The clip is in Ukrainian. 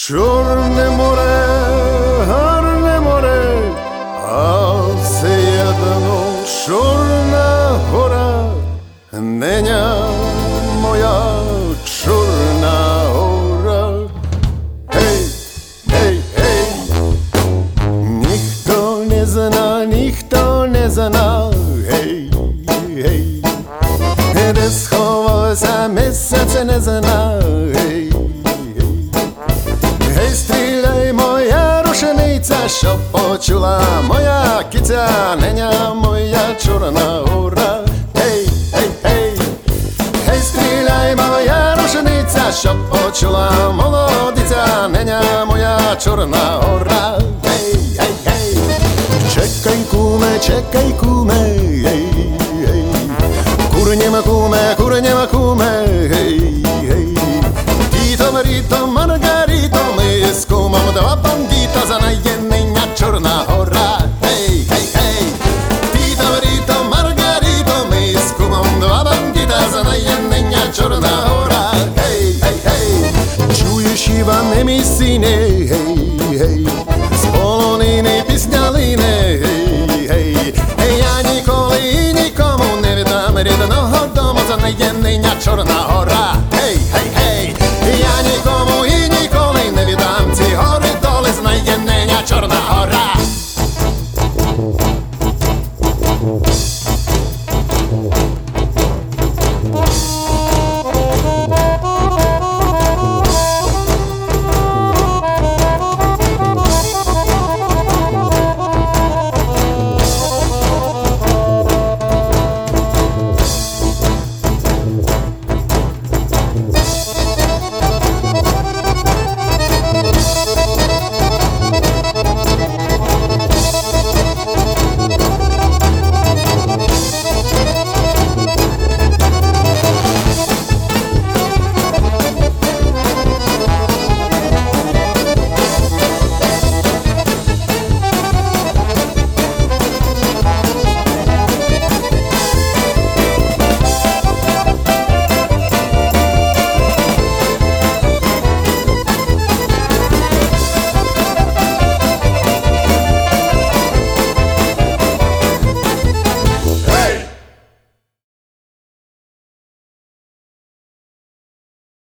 Чорне море, гарне море, а все єдно Чорна гора, неня моя Чорна гора. Гей, гей, гей, ніхто не зна, гей, гей, де сховалося місяць, не зна, гей. Гей, стріляй, моя рушениця, щоб почула моя киця, неня моя Чорна гора. Гей, гей, гей, гей, стріляй, моя рушениця, щоб почула молодиця, неня моя Чорна гора. Гей, гей, гей, чекай, куме, гей, гей, курнєма, куме, гей, гей, Тіто, Маріто, Маргаріто, ми з кумом два бандіта, за наєднання Чорна гора. Гей, гей, гей, Тіто, Маріто, Маргаріто, ми з кумом два бандіта, за наєднання Чорна гора. Гей, гей, гей, чуєш, Іване, мій сине, гей, гей, з полонини пісня лине, гей, гей, гей, я ніколи і нікому не віддам рідного дому, за наєднання Чорна гора.